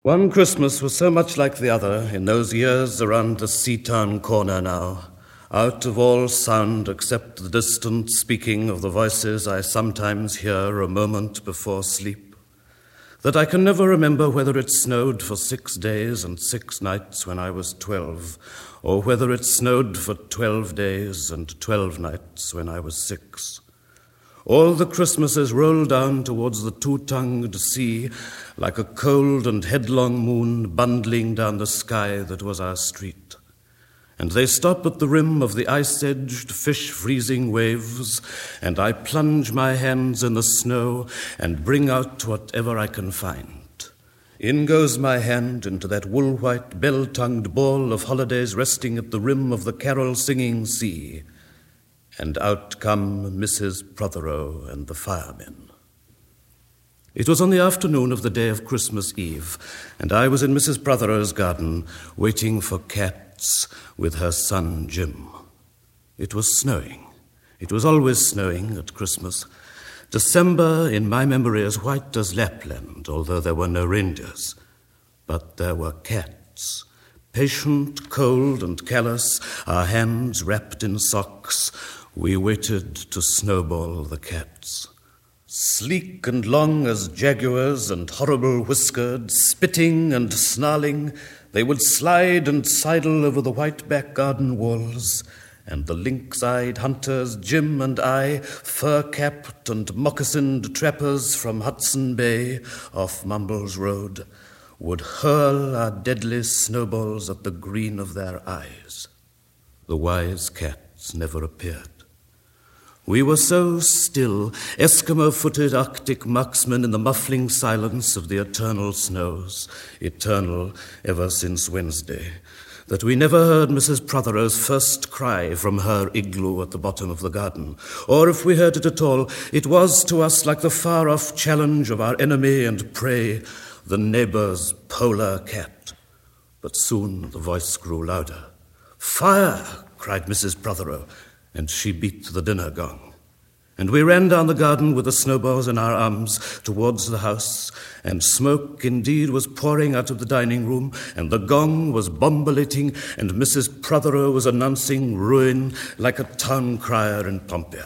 One Christmas was so much like the other in those years around the Seatown corner now, out of all sound except the distant speaking of the voices I sometimes hear a moment before sleep, that I can never remember whether it snowed for 6 days and 6 nights when I was 12, or whether it snowed for 12 days and 12 nights when I was 6. All the Christmases rolled down towards the two-tongued sea like a cold and headlong moon bundling down the sky that was our street. And they stop at the rim of the ice-edged, fish-freezing waves, and I plunge my hands in the snow and bring out whatever I can find. In goes my hand into that wool-white, bell-tongued ball of holidays resting at the rim of the carol-singing sea. And out come Mrs. Prothero and the firemen. It was on the afternoon of the day of Christmas Eve, and I was in Mrs. Prothero's garden waiting for cats with her son Jim. It was snowing. It was always snowing at Christmas. December, in my memory, as white as Lapland, although there were no reindeers. But there were cats. Patient, cold, and callous, our hands wrapped in socks, we waited to snowball the cats. Sleek and long as jaguars and horrible-whiskered, spitting and snarling, they would slide and sidle over the white back garden walls, and the lynx-eyed hunters, Jim and I, fur-capped and moccasined trappers from Hudson Bay off Mumbles Road, would hurl our deadly snowballs at the green of their eyes. The wise cats never appeared. We were so still, Eskimo-footed Arctic marksmen in the muffling silence of the eternal snows, eternal ever since Wednesday, that we never heard Mrs. Prothero's first cry from her igloo at the bottom of the garden, or if we heard it at all, it was to us like the far-off challenge of our enemy and prey, the neighbor's polar cat. But soon the voice grew louder. "Fire!" cried Mrs. Prothero, and she beat the dinner gong. And we ran down the garden with the snowballs in our arms towards the house, and smoke indeed was pouring out of the dining room, and the gong was bombulating, and Mrs. Prothero was announcing ruin like a town crier in Pompeii.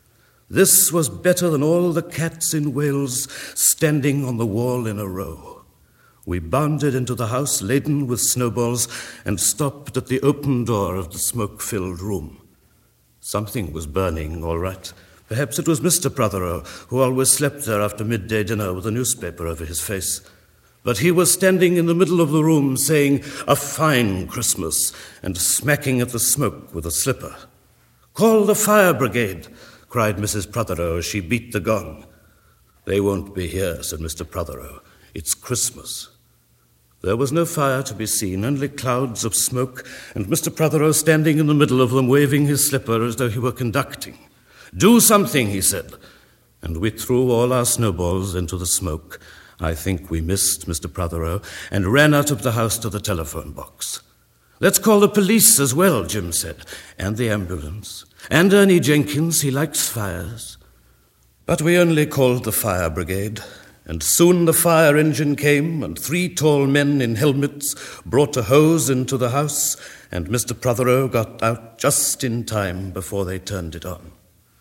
This was better than all the cats in Wales standing on the wall in a row. We bounded into the house laden with snowballs and stopped at the open door of the smoke-filled room. Something was burning, all right. Perhaps it was Mr. Prothero, who always slept there after midday dinner with a newspaper over his face. But he was standing in the middle of the room saying, "A fine Christmas," and smacking at the smoke with a slipper. "Call the fire brigade," cried Mrs. Prothero as she beat the gong. "They won't be here," said Mr. Prothero. "It's Christmas." There was no fire to be seen, only clouds of smoke, and Mr. Prothero standing in the middle of them, waving his slipper as though he were conducting. "Do something," he said, and we threw all our snowballs into the smoke. I think we missed Mr. Prothero, and ran out of the house to the telephone box. "Let's call the police as well," Jim said, "and the ambulance, and Ernie Jenkins, he likes fires." But we only called the fire brigade. And soon the fire engine came, and 3 tall men in helmets brought a hose into the house, and Mr. Prothero got out just in time before they turned it on.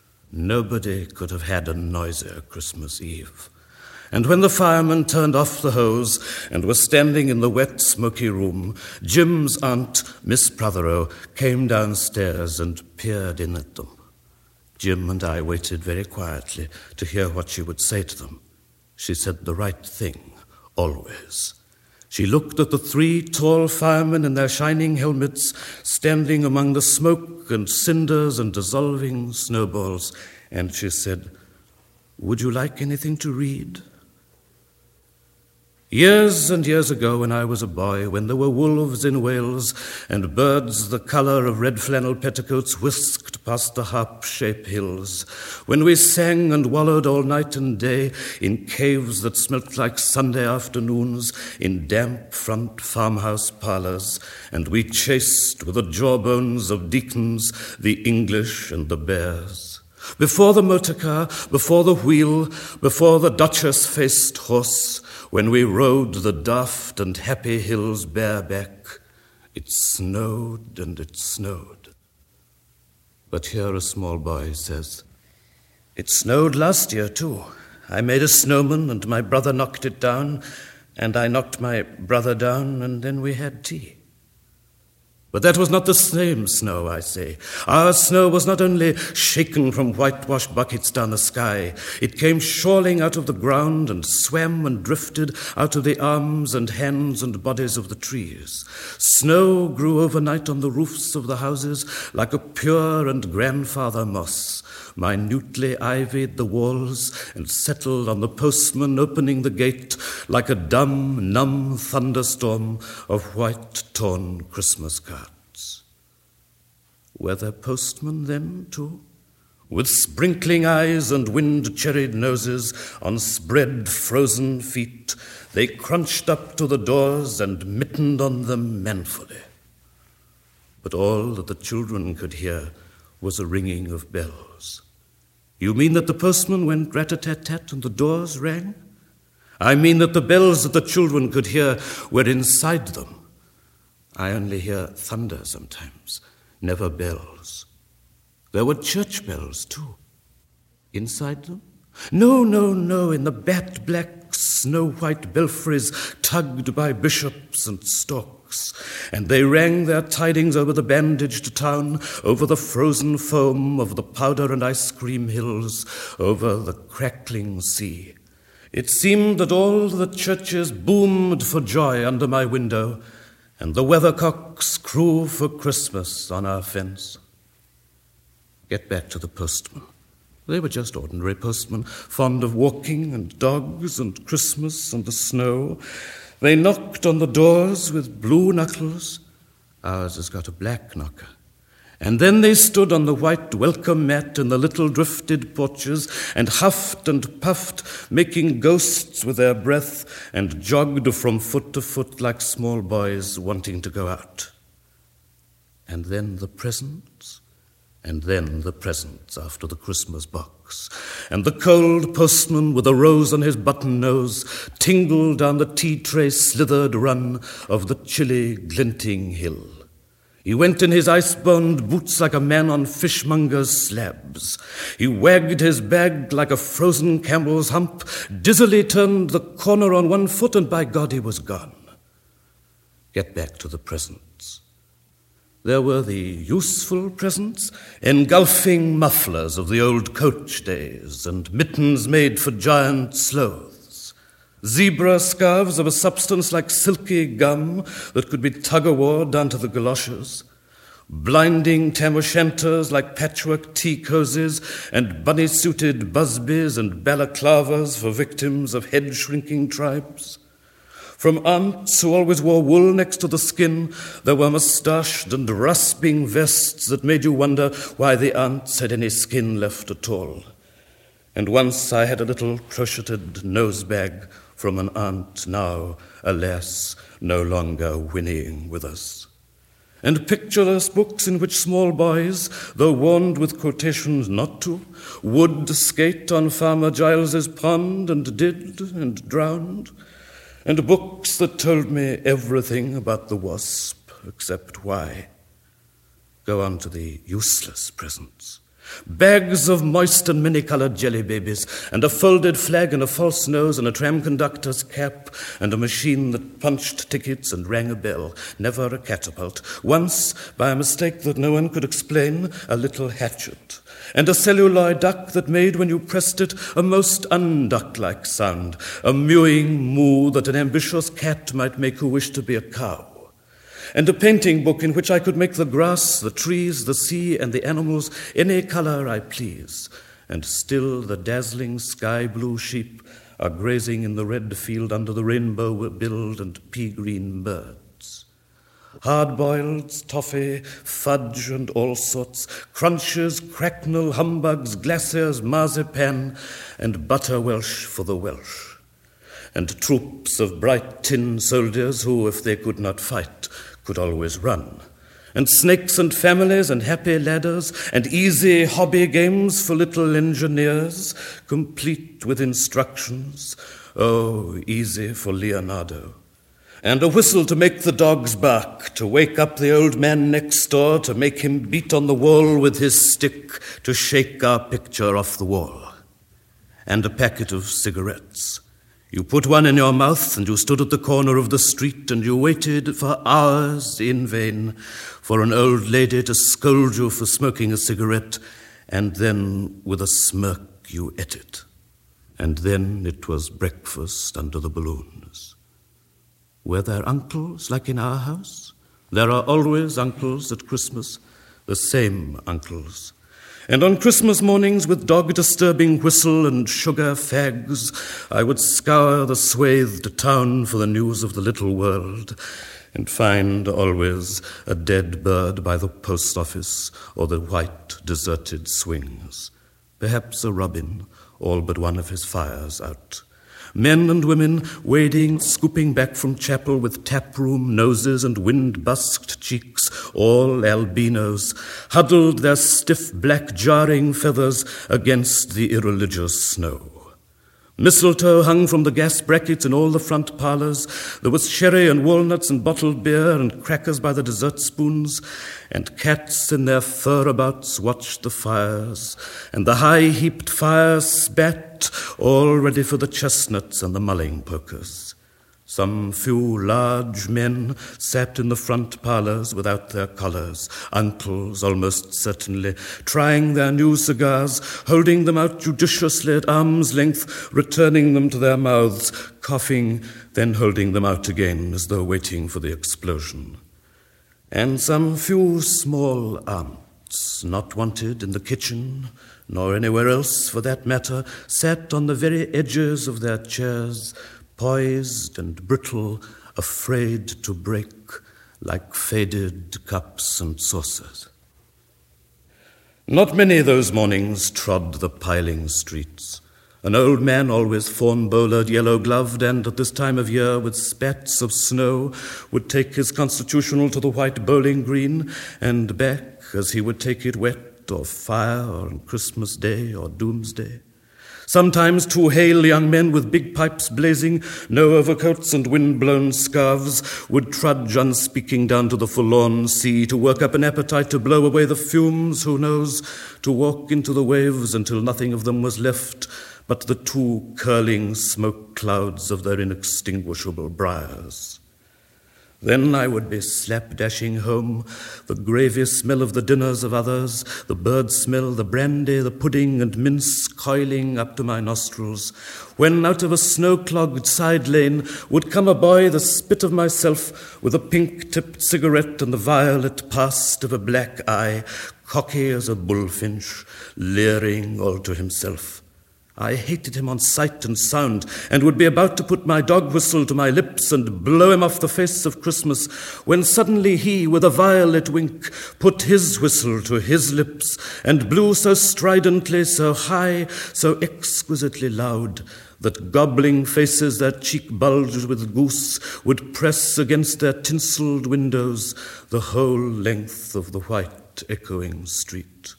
Nobody could have had a noisier Christmas Eve. And when the firemen turned off the hose and were standing in the wet, smoky room, Jim's aunt, Miss Prothero, came downstairs and peered in at them. Jim and I waited very quietly to hear what she would say to them. She said the right thing, always. She looked at the 3 tall firemen in their shining helmets, standing among the smoke and cinders and dissolving snowballs, and she said, "Would you like anything to read?" Years and years ago, when I was a boy, when there were wolves in Wales and birds the colour of red flannel petticoats whisked past the harp-shaped hills, when we sang and wallowed all night and day in caves that smelt like Sunday afternoons, in damp front farmhouse parlours, and we chased with the jawbones of deacons the English and the bears. Before the motor car, before the wheel, before the Duchess-faced horse, when we rode the daft and happy hills bareback, it snowed and it snowed. But here a small boy says, "It snowed last year too. I made a snowman and my brother knocked it down, and I knocked my brother down, and then we had tea." But that was not the same snow, I say. Our snow was not only shaken from whitewashed buckets down the sky, it came shoaling out of the ground and swam and drifted out of the arms and hands and bodies of the trees. Snow grew overnight on the roofs of the houses like a pure and grandfather moss, minutely ivied the walls and settled on the postman opening the gate like a dumb, numb thunderstorm of white, torn Christmas cards. Were there postmen then, too? With sprinkling eyes and wind-cherried noses, on spread frozen feet, they crunched up to the doors and mittened on them manfully. But all that the children could hear was a ringing of bells. You mean that the postman went rat-a-tat-tat and the doors rang? I mean that the bells that the children could hear were inside them. I only hear thunder sometimes, never bells. There were church bells, too. Inside them? No, in the bat-black, snow-white belfries tugged by bishops and storks, and they rang their tidings over the bandaged town, over the frozen foam of the powder and ice cream hills, over the crackling sea. It seemed that all the churches boomed for joy under my window, and the weathercocks crew for Christmas on our fence. Get back to the postmen. They were just ordinary postmen, fond of walking and dogs and Christmas and the snow. They knocked on the doors with blue knuckles. Ours has got a black knocker. And then they stood on the white welcome mat in the little drifted porches and huffed and puffed, making ghosts with their breath, and jogged from foot to foot like small boys wanting to go out. And then the presents, and then the presents after the Christmas box. And the cold postman with a rose on his button nose tingled down the tea-tray slithered run of the chilly, glinting hill. He went in his ice-bound boots like a man on fishmonger's slabs. He wagged his bag like a frozen camel's hump, dizzily turned the corner on one foot, and by God he was gone. Get back to the presents. There were the useful presents, engulfing mufflers of the old coach days, and mittens made for giant sloths. Zebra scarves of a substance like silky gum that could be tug-o-war down to the galoshes, blinding tam-o'-shanters like patchwork tea cozies, and bunny-suited busbies and balaclavas for victims of head-shrinking tribes. From aunts who always wore wool next to the skin, there were moustached and rasping vests that made you wonder why the aunts had any skin left at all. And once I had a little crocheted nosebag from an aunt now, alas, no longer whinnying with us. And pictureless books in which small boys, though warned with quotations not to, would skate on Farmer Giles's pond and did and drowned. And books that told me everything about the wasp except why. Go on to the useless presents. Bags of moist and many-coloured jelly babies, and a folded flag and a false nose and a tram conductor's cap, and a machine that punched tickets and rang a bell, never a catapult. Once, by a mistake that no one could explain, a little hatchet, and a celluloid duck that made, when you pressed it, a most unduck-like sound, a mewing moo that an ambitious cat might make who wished to be a cow. And a painting book in which I could make the grass, the trees, the sea, and the animals any colour I please. And still the dazzling sky-blue sheep are grazing in the red field under the rainbow-billed and pea-green birds. Hard-boiled, toffee, fudge, and all sorts, crunches, cracknel, humbugs, glaciers, marzipan, and butter Welsh for the Welsh. And troops of bright tin soldiers who, if they could not fight, could always run, and snakes and families and happy ladders and easy hobby games for little engineers, complete with instructions, Oh, easy for Leonardo. And a whistle to make the dogs bark, to wake up the old man next door, to make him beat on the wall with his stick, to shake our picture off the wall. And a packet of cigarettes. You put one in your mouth and you stood at the corner of the street and you waited for hours in vain for an old lady to scold you for smoking a cigarette, and then with a smirk you ate it. And then it was breakfast under the balloons. Were there uncles like in our house? There are always uncles at Christmas, the same uncles. And on Christmas mornings with dog-disturbing whistle and sugar fags, I would scour the swathed town for the news of the little world and find always a dead bird by the post office or the white deserted swings. Perhaps a robin, all but one of his fires out. Men and women wading, scooping back from chapel with taproom noses and wind-busked cheeks, all albinos, huddled their stiff black jarring feathers against the irreligious snow. Mistletoe hung from the gas brackets in all the front parlors. There was sherry and walnuts and bottled beer and crackers by the dessert spoons, and cats in their furabouts watched the fires, and the high-heaped fire spat, all ready for the chestnuts and the mulling pokers. Some few large men sat in the front parlors without their collars, uncles almost certainly, trying their new cigars, holding them out judiciously at arm's length, returning them to their mouths, coughing, then holding them out again as though waiting for the explosion. And some few small aunts, not wanted in the kitchen, nor anywhere else for that matter, sat on the very edges of their chairs, poised and brittle, afraid to break, like faded cups and saucers. Not many those mornings trod the piling streets. An old man, always fawn-bowlered, yellow-gloved, and at this time of year with spats of snow, would take his constitutional to the white bowling green, and back as he would take it wet or fire or on Christmas Day or Doomsday. Sometimes two hale young men with big pipes blazing, no overcoats and wind-blown scarves, would trudge unspeaking down to the forlorn sea to work up an appetite to blow away the fumes, who knows, to walk into the waves until nothing of them was left but the two curling smoke clouds of their inextinguishable briars. Then I would be slap-dashing home, the gravy smell of the dinners of others, the bird smell, the brandy, the pudding and mince coiling up to my nostrils, when out of a snow-clogged side lane would come a boy the spit of myself with a pink-tipped cigarette and the violet past of a black eye, cocky as a bullfinch, leering all to himself. I hated him on sight and sound, and would be about to put my dog whistle to my lips and blow him off the face of Christmas, when suddenly he, with a violet wink, put his whistle to his lips, and blew so stridently, so high, so exquisitely loud, that gobbling faces their cheek bulged with goose would press against their tinselled windows the whole length of the white echoing street.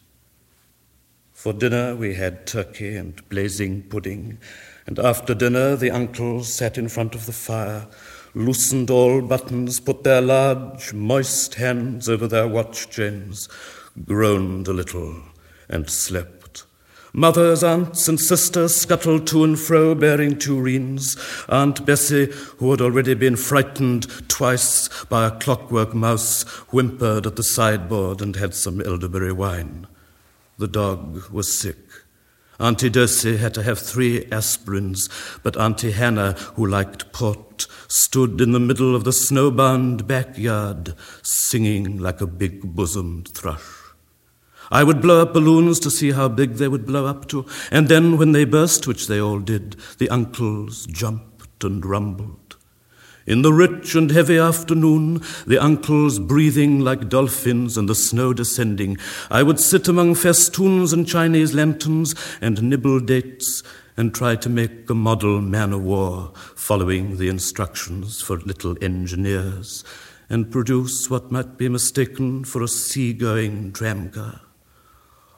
For dinner we had turkey and blazing pudding, and after dinner the uncles sat in front of the fire, loosened all buttons, put their large, moist hands over their watch chains, groaned a little, and slept. Mothers, aunts, and sisters scuttled to and fro bearing tureens. Aunt Bessie, who had already been frightened twice by a clockwork mouse, whimpered at the sideboard and had some elderberry wine. The dog was sick. Auntie Dossie had to have 3 aspirins, but Auntie Hannah, who liked port, stood in the middle of the snowbound backyard, singing like a big-bosomed thrush. I would blow up balloons to see how big they would blow up to, and then when they burst, which they all did, the uncles jumped and rumbled. In the rich and heavy afternoon, the uncles breathing like dolphins and the snow descending, I would sit among festoons and Chinese lanterns and nibble dates and try to make a model man-of-war following the instructions for little engineers and produce what might be mistaken for a sea-going tramcar.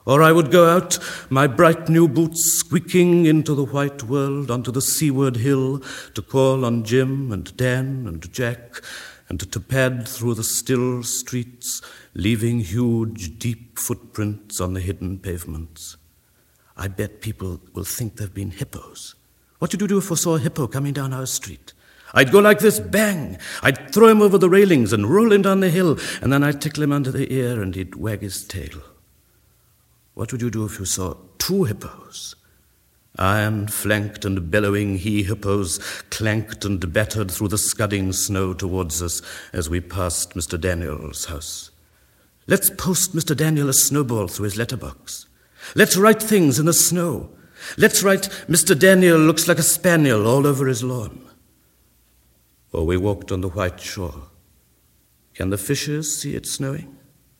Or I would go out, my bright new boots squeaking into the white world, onto the seaward hill, to call on Jim and Dan and Jack, and to pad through the still streets, leaving huge, deep footprints on the hidden pavements. I bet people will think they've been hippos. What would you do if we saw a hippo coming down our street? I'd go like this, bang! I'd throw him over the railings and roll him down the hill, and then I'd tickle him under the ear and he'd wag his tail. What would you do if you saw two hippos? Iron-flanked and bellowing he-hippos clanked and battered through the scudding snow towards us as we passed Mr. Daniel's house. Let's post Mr. Daniel a snowball through his letterbox. Let's write things in the snow. Let's write, Mr. Daniel looks like a spaniel all over his lawn. Or we walked on the white shore. Can the fishes see it snowing?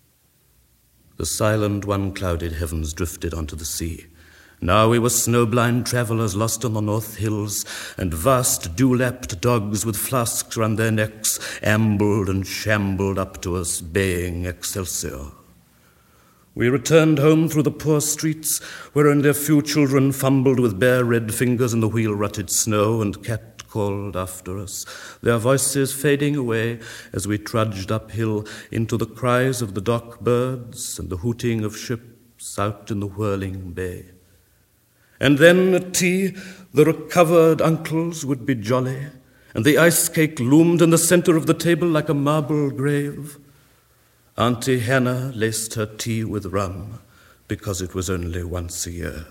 The silent, one-clouded heavens drifted onto the sea. Now we were snow-blind travelers lost on the north hills, and vast dew-lapped dogs with flasks round their necks ambled and shambled up to us, baying Excelsior. We returned home through the poor streets, wherein their few children fumbled with bare red fingers in the wheel-rutted snow, and cat called after us, their voices fading away as we trudged uphill into the cries of the dock birds and the hooting of ships out in the whirling bay. And then at tea, the recovered uncles would be jolly, and the ice cake loomed in the center of the table like a marble grave. Auntie Hannah laced her tea with rum because it was only once a year.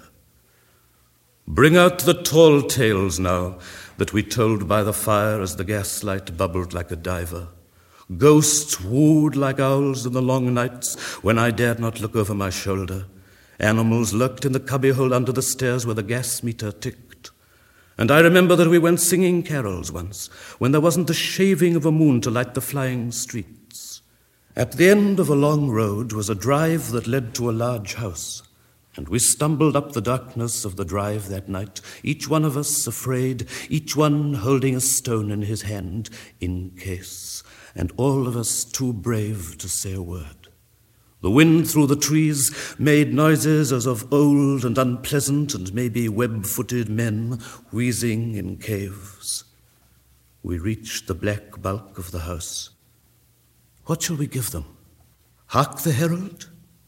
Bring out the tall tales now that we told by the fire as the gaslight bubbled like a diver. Ghosts wooed like owls in the long nights when I dared not look over my shoulder. Animals lurked in the cubbyhole under the stairs where the gas meter ticked. And I remember that we went singing carols once when there wasn't the shaving of a moon to light the flying streets. At the end of a long road was a drive that led to a large house. And we stumbled up the darkness of the drive that night, each one of us afraid, each one holding a stone in his hand, in case, and all of us too brave to say a word. The wind through the trees made noises as of old and unpleasant and maybe web-footed men wheezing in caves. We reached the black bulk of the house. What shall we give them? Hark the herald?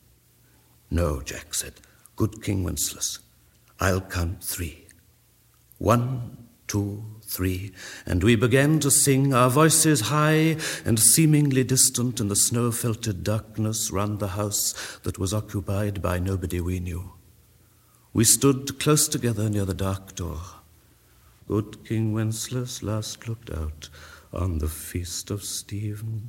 No, Jack said. Good King Wenceslas, I'll count 3. 1, 2, 3, and we began to sing, our voices high and seemingly distant in the snow-felted darkness round the house that was occupied by nobody we knew. We stood close together near the dark door. Good King Wenceslas last looked out on the feast of Stephen.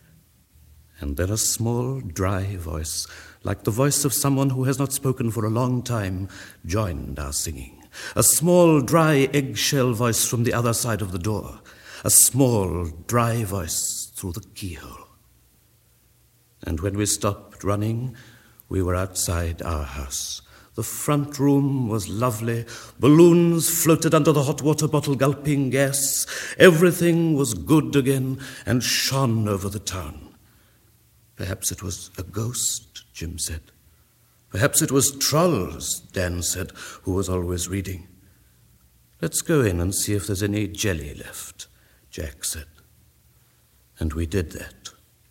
And then a small, dry voice, like the voice of someone who has not spoken for a long time, joined our singing. A small, dry, eggshell voice from the other side of the door. A small, dry voice through the keyhole. And when we stopped running, we were outside our house. The front room was lovely. Balloons floated under the hot water bottle gulping gas. Everything was good again and shone over the town. Perhaps it was a ghost, Jim said. Perhaps it was trolls, Dan said, who was always reading. Let's go in and see if there's any jelly left, Jack said. And we did that.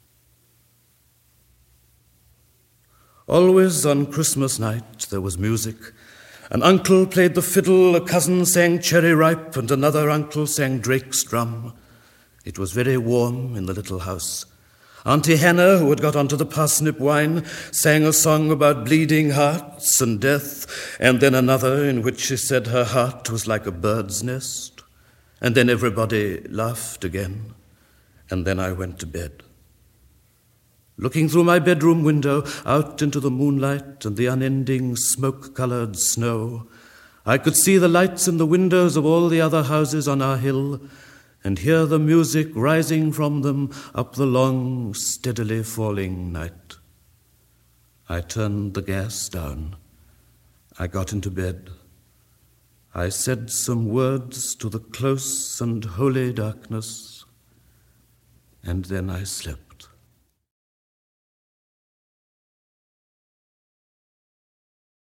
Always on Christmas night there was music. An uncle played the fiddle, a cousin sang Cherry Ripe, and another uncle sang Drake's drum. It was very warm in the little house. Auntie Hannah, who had got onto the parsnip wine, sang a song about bleeding hearts and death, and then another in which she said her heart was like a bird's nest. And then everybody laughed again, and then I went to bed. Looking through my bedroom window out into the moonlight and the unending smoke-colored snow, I could see the lights in the windows of all the other houses on our hill, and hear the music rising from them up the long, steadily falling night. I turned the gas down. I got into bed. I said some words to the close and holy darkness, and then I slept.